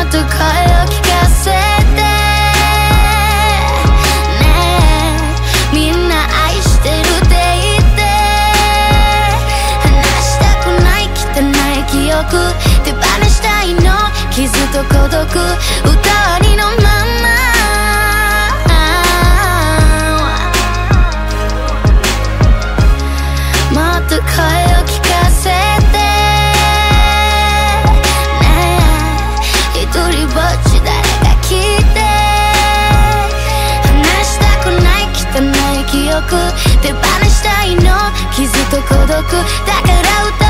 っと声を聞かせてねえ、みんな愛してるって言って話したくない汚い記憶手放したいの傷と孤独歌ありのままもっと声を聞かせてねえ、一人ぼっち誰か聞いて話したくない汚い記憶手放したいの傷と孤独だから歌